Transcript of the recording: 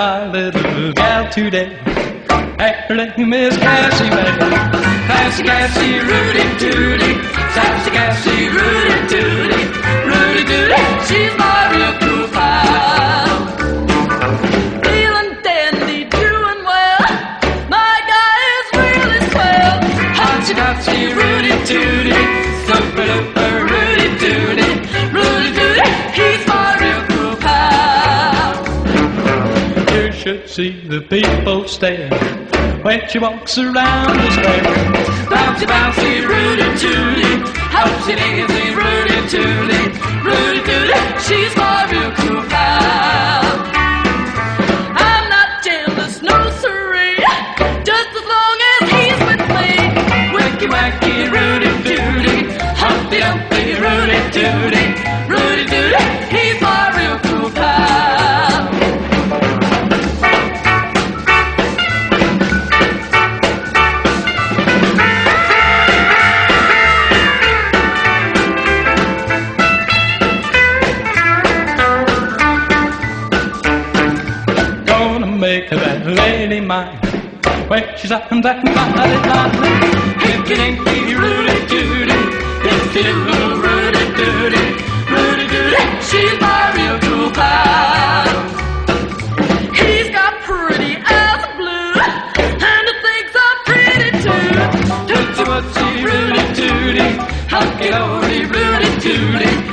my little gal today. Her name is Cassie Mae. Cassie, Cassie, Rudy Tooty. Sassy Cassie, Rudy Tooty. Rudy Tooty, she's my real cool pal. Feeling dandy, doing well. My guy is really swell. Hotsy Totsy, Rudy Tooty. Super duper, Rudy Tooty. Rudy Tooty, he's my real cool pal. You should see the people stare when she walks around the square. Bouncy, bouncy, Rudy Tooty. Hopsy daisy, Rudy Tooty. Rudy Tooty, she's my real cool pal. I'm not jealous, no siree, just as long as he's with me. Wicky wacky, Rudy Tooty. Humpty Dumpty, Rudy Tooty. Rudy Tooty, he's my real cool pal. Make that lady mine when she's up and that body line. Hinky dinky, Rudy Tooty. Hinky doo, Rudy Tooty. Rudy Tooty, she's my real cool pal. He's got pretty eyes of blue, and he thinks I'm pretty too. Tootsie Wootsie, Rudy Tooty. Hunky dory, Rudy Tooty.